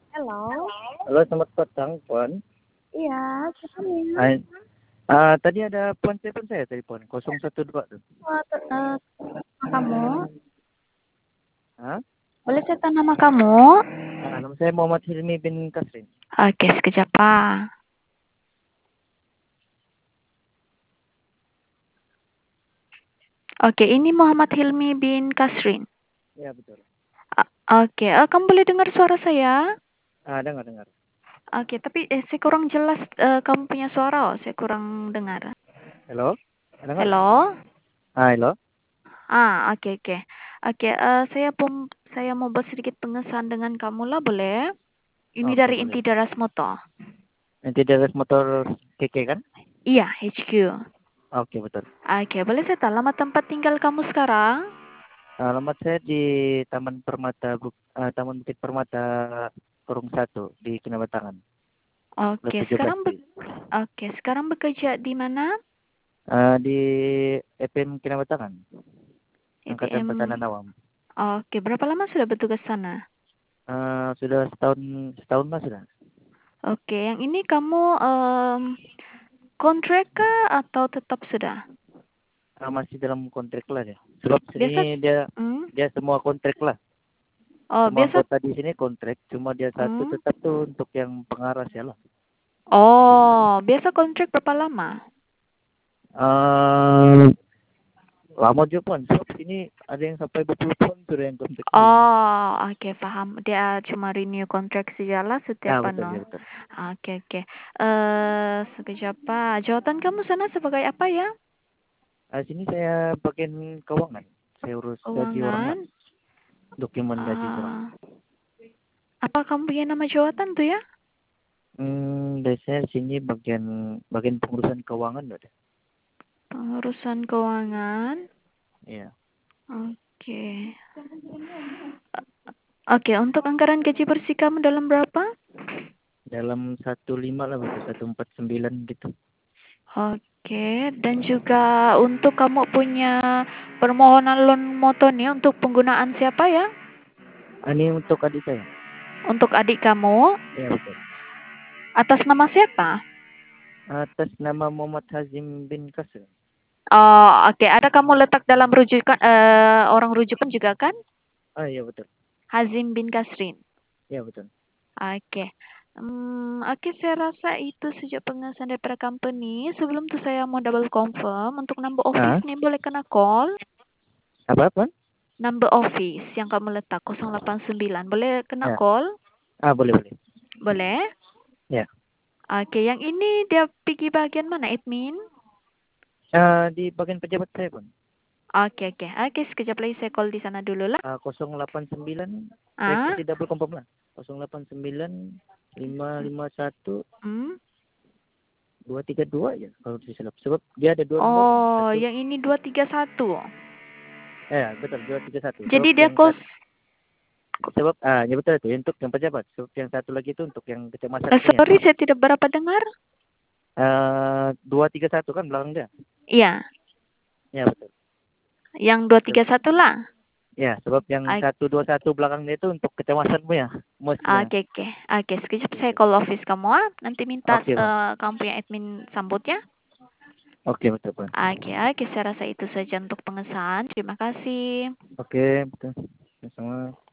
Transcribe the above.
Halo, Halo, selamat petang, Puan. iya, siapa nih? Hai. Tadi ada Puan telepon saya tadi, Puan. 012 tuh. Nama kamu? Hah? Boleh saya tahu nama kamu? Nama saya Muhammad Hilmi bin Kasrin. Oke, sekejap, Pak. Oke, ini Muhammad Hilmi bin Kasrin. Ya, betul. Oke, kamu boleh dengar suara saya? Dengar. Oke, tapi saya kurang jelas kamu punya suara, saya kurang dengar. Halo? Dengar? Halo? Halo? Oke. Oke, saya mau buat sedikit pengesahan dengan kamu lah, boleh? Ini Oke, dari boleh. Inti Daras Moto. Nanti ada motor keke kan? Iya, HQ. Oke, betul. Oke, boleh saya tahu alamat tempat tinggal kamu sekarang? Alamat saya di Taman Bukit Permata Kurung 1 di Kinabatangan. Oke, 17 B. sekarang bekerja di mana? Di FM Kinabatangan, Angkatan EPM. Pertahanan Awam. Oke, berapa lama sudah bertugas sana? Sudah setahun lah sudah. Oke, yang ini kamu kontrak kah atau tetap sudah? Masih dalam kontrak lah ya. Sebab Biasa, sini dia hmm? dia semua kontrak lah. Oh, Semua biasa, anggota di sini kontrak, cuma dia satu hmm? tetap tuh untuk yang pengaras ya lah. Oh, biasa kontrak berapa lama? Eh Lama juga pun. Sebab sini ada yang sampai 20 tahun sudah yang kontrak di sini. Oh, oke, paham. Dia cuma renew kontrak saja lah setiap Betul ano. ya betul. Oke. Sekejap, Pak. Jawatan kamu sana sebagai apa ya? Sini saya bagian keuangan. Saya urus gaji orang lah. Keuangan. Dokumen gaji orang. Ah, apa kamu punya nama jawatan tuh ya? Biasanya sini bagian bagian pengurusan keuangan udah. Pengurusan keuangan. Iya. Oke. Oke, untuk anggaran gaji bersih kamu dalam berapa? Dalam 15 lah betul 149 gitu. Oke, dan juga untuk kamu punya permohonan loan motor nih untuk penggunaan siapa ya? Ini untuk adik saya. Untuk adik kamu, Iya betul. atas nama siapa? Atas nama Muhammad Hazim bin Kasir. Oh, oke. Ada kamu letak dalam rujukan orang rujukan juga kan? Iya betul. Hazim bin Kasrin. Iya betul. Oke. Oke, saya rasa itu sejak pengesahan daripada company. Sebelum itu saya mau double confirm untuk number office Ah, nih boleh kena call. apa? Number office yang kamu letak 089 boleh kena Ya. call? Boleh. Boleh? Ya. Oke, yang ini dia pergi bagian mana, admin? Di bagian pejabat saya pun. Oke, sekejap lagi saya call di sana dulu lah. 089 saya Ah? kasih double confirm lah. 089 551 Hmm? 232 ya kalau tidak salah. Sebab dia ada dua nomor. Oh, Satu. yang ini 231. Ya, betul 231. Jadi dia Sebab ya betul itu untuk yang pejabat. Sebab yang satu lagi itu untuk yang kecamatan punya. sorry saya tidak berapa dengar. 231 kan belakang dia. Iya, Ya betul. yang 231 lah. Ya, sebab yang 121 belakangnya itu untuk kecamatanmu ya, mosnya. Oke, sekejap saya Gitu. call office kamu ah. Nanti minta Oke, Bang. kamu punya admin sambut ya. Oke, betul, Bang. Oke, saya rasa itu saja untuk pengesahan. Terima kasih. Oke, betul. Sama.